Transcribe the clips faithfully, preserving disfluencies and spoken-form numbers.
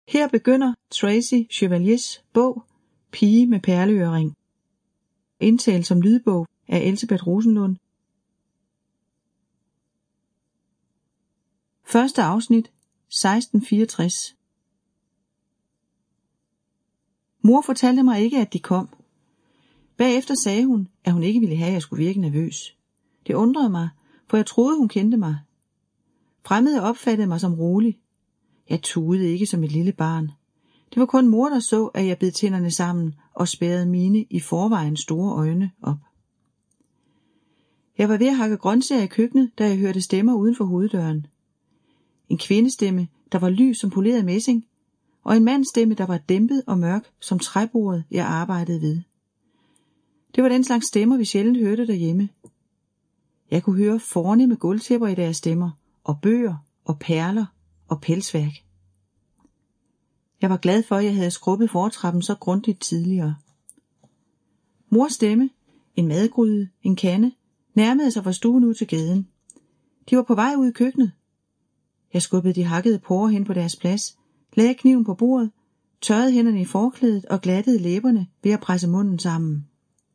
Her begynder Tracy Chevaliers bog Pige med perleøring. Indtalt som lydbog af Elsebeth Rosenlund. Første afsnit, seksten fireogtres. Mor fortalte mig ikke, at de kom. Bagefter sagde hun, at hun ikke ville have, at jeg skulle virke nervøs. Det undrede mig, for jeg troede, hun kendte mig. Fremmede opfattede mig som rolig. Jeg tudede ikke som et lille barn. Det var kun mor, der så, at jeg bed tænderne sammen og spærrede mine i forvejen store øjne op. Jeg var ved at hakke grøntsager i køkkenet, da jeg hørte stemmer uden for hoveddøren. En kvindestemme, der var lys som poleret messing, og en mandsstemme, der var dæmpet og mørk som træbordet, jeg arbejdede ved. Det var den slags stemmer, vi sjældent hørte derhjemme. Jeg kunne høre fornemme gulvtæpper i deres stemmer, og bøger, og perler, og pelsværk. Jeg var glad for, at jeg havde skrubbet fortrappen så grundigt tidligere. Mors stemme, en madgryde, en kande, nærmede sig fra stuen ud til gaden. De var på vej ud i køkkenet. Jeg skubbede de hakkede porrer hen på deres plads, lagde kniven på bordet, tørrede hænderne i forklædet og glattede læberne ved at presse munden sammen.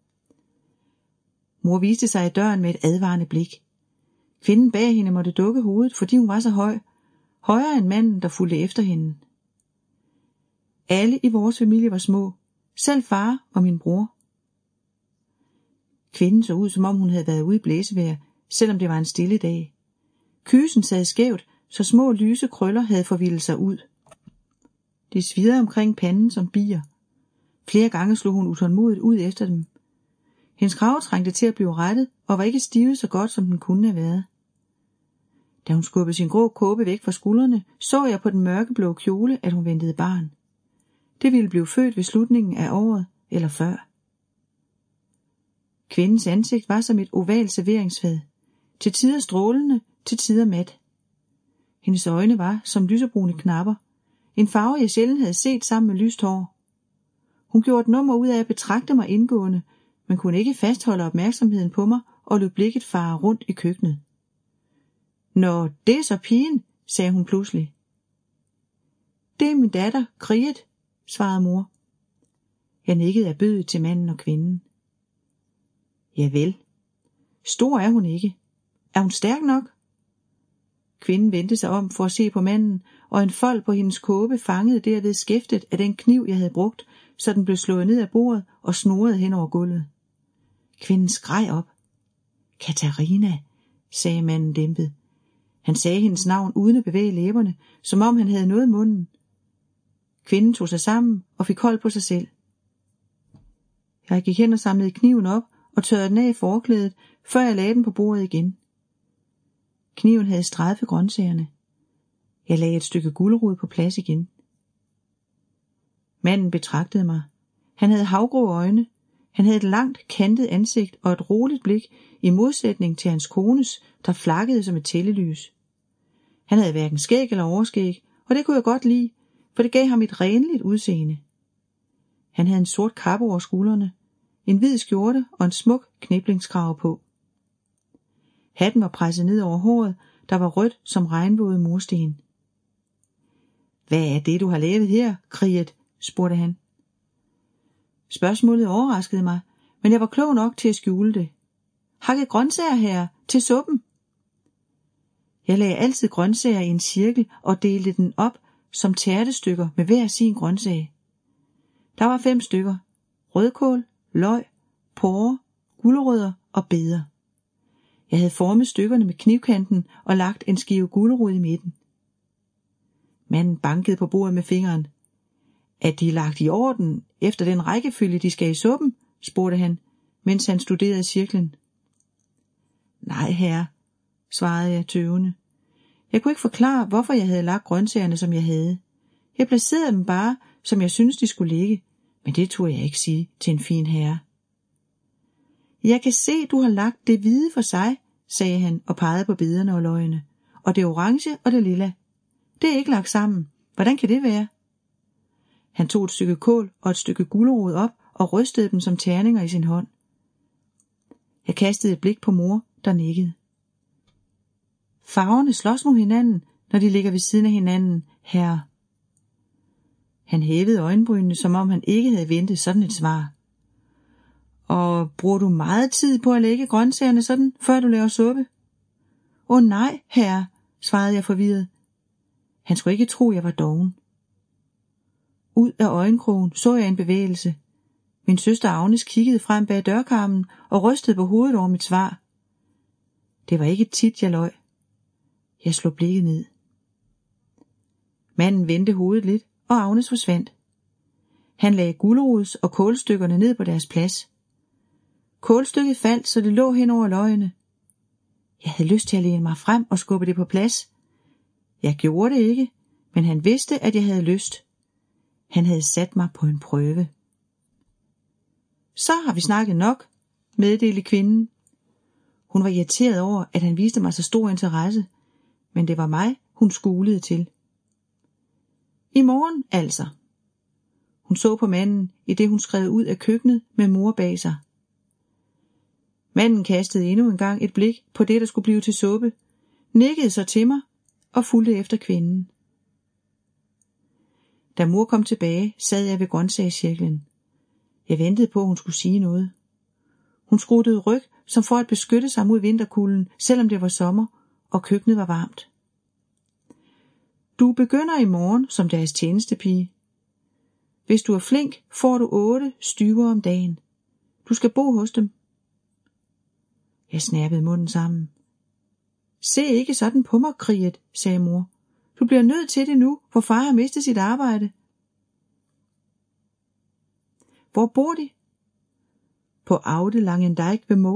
Mor viste sig i døren med et advarende blik. Kvinden bag hende måtte dukke hovedet, fordi hun var så høj, højere end manden, der fulgte efter hende. Alle i vores familie var små, selv far og min bror. Kvinden så ud, som om hun havde været ude i blæsevejr, selvom det var en stille dag. Kysen sad skævt, så små lyse krøller havde forvildet sig ud. Det svirrede omkring panden som bier. Flere gange slog hun utålmodigt ud efter dem. Hendes krave trængte til at blive rettet, og var ikke stivet så godt, som den kunne have været. Da hun skubbede sin grå kåbe væk fra skuldrene, så jeg på den mørkeblå kjole, at hun ventede barn. Det ville blive født ved slutningen af året eller før. Kvindens ansigt var som et ovalt serveringsfad, til tider strålende, til tider mat. Hendes øjne var som lysebrune knapper, en farve jeg sjældent havde set sammen med lyst hår. Hun gjorde et nummer ud af at betragte mig indgående, men kunne ikke fastholde opmærksomheden på mig og lod blikket fare rundt i køkkenet. Nå, det er så pigen, sagde hun pludselig. Det er min datter, Kriet, svarede mor. Jeg nikkede af bødet til manden og kvinden. Javel. Stor er hun ikke. Er hun stærk nok? Kvinden vendte sig om for at se på manden, og en fold på hendes kåbe fangede derved skæftet af den kniv, jeg havde brugt, så den blev slået ned af bordet og snurrede hen over gulvet. Kvinden skreg op. Katarina, sagde manden dæmpet. Han sagde hendes navn uden at bevæge læberne, som om han havde noget i munden. Kvinden tog sig sammen og fik hold på sig selv. Jeg gik hen og samlede kniven op og tørrede den af i forklædet, før jeg lagde den på bordet igen. Kniven havde strejfet grøntsagerne. Jeg lagde et stykke gulerod på plads igen. Manden betragtede mig. Han havde havgrå øjne. Han havde et langt, kantet ansigt og et roligt blik, i modsætning til hans kones, der flakkede som et tællelys. Han havde hverken skæg eller overskæg, og det kunne jeg godt lide, for det gav ham et renligt udseende. Han havde en sort kappe over skuldrene, en hvid skjorte og en smuk kniplingskrave på. Hatten var presset ned over håret, der var rødt som regnvåde mursten. Hvad er det, du har lavet her, Kriet? Spurgte han. Spørgsmålet overraskede mig, men jeg var klog nok til at skjule det. Hakket grøntsager her, til suppen. Jeg lagde altid grøntsager i en cirkel og delte den op som tærtestykker med hver sin grøntsag. Der var fem stykker. Rødkål, løg, porrer, gulerødder og beder. Jeg havde formet stykkerne med knivkanten og lagt en skive gulerod i midten. Manden bankede på bordet med fingeren. Er de lagt i orden efter den rækkefølge, de skal i suppen? Spurgte han, mens han studerede cirklen. Nej, herre, svarede jeg tøvende. Jeg kunne ikke forklare, hvorfor jeg havde lagt grøntsagerne, som jeg havde. Jeg placerede dem bare, som jeg syntes, de skulle ligge, men det turde jeg ikke sige til en fin herre. Jeg kan se, du har lagt det hvide for sig, sagde han og pegede på bederne og løgene. Og det orange og det lilla. Det er ikke lagt sammen. Hvordan kan det være? Han tog et stykke kål og et stykke gulerod op og rystede dem som terninger i sin hånd. Jeg kastede et blik på mor, der nikkede. Farverne slås mod hinanden, når de ligger ved siden af hinanden, herre. Han hævede øjenbrynene, som om han ikke havde ventet sådan et svar. Og bruger du meget tid på at lægge grøntsagerne sådan, før du laver suppe? Åh nej, herre, svarede jeg forvirret. Han skulle ikke tro, jeg var doven. Ud af øjenkrogen så jeg en bevægelse. Min søster Agnes kiggede frem bag dørkarmen og rystede på hovedet over mit svar. Det var ikke tit, jeg løj. Jeg slog blikket ned. Manden vendte hovedet lidt, og Agnes forsvandt. Han lagde gulerods og kålstykkerne ned på deres plads. Kålstykket faldt, så det lå hen over løgene. Jeg havde lyst til at læne mig frem og skubbe det på plads. Jeg gjorde det ikke, men han vidste, at jeg havde lyst. Han havde sat mig på en prøve. Så har vi snakket nok, meddelte kvinden. Hun var irriteret over, at han viste mig så stor interesse, men det var mig, hun skulede til. I morgen altså. Hun så på manden, i det hun skred ud af køkkenet med mor bag sig. Manden kastede endnu en gang et blik på det, der skulle blive til suppe, nikkede så til mig og fulgte efter kvinden. Da mor kom tilbage, sad jeg ved grøntsagscirklen. Jeg ventede på, at hun skulle sige noget. Hun skruttede ryg, som for at beskytte sig mod vinterkulden, selvom det var sommer, og køkkenet var varmt. Du begynder i morgen som deres tjenestepige. Hvis du er flink, får du otte styver om dagen. Du skal bo hos dem. Jeg snappede munden sammen. Se ikke sådan på mig, kriget, sagde mor. Du bliver nødt til det nu, hvor far har mistet sit arbejde. Hvor bor de? På Aude Langendijk ved Mål.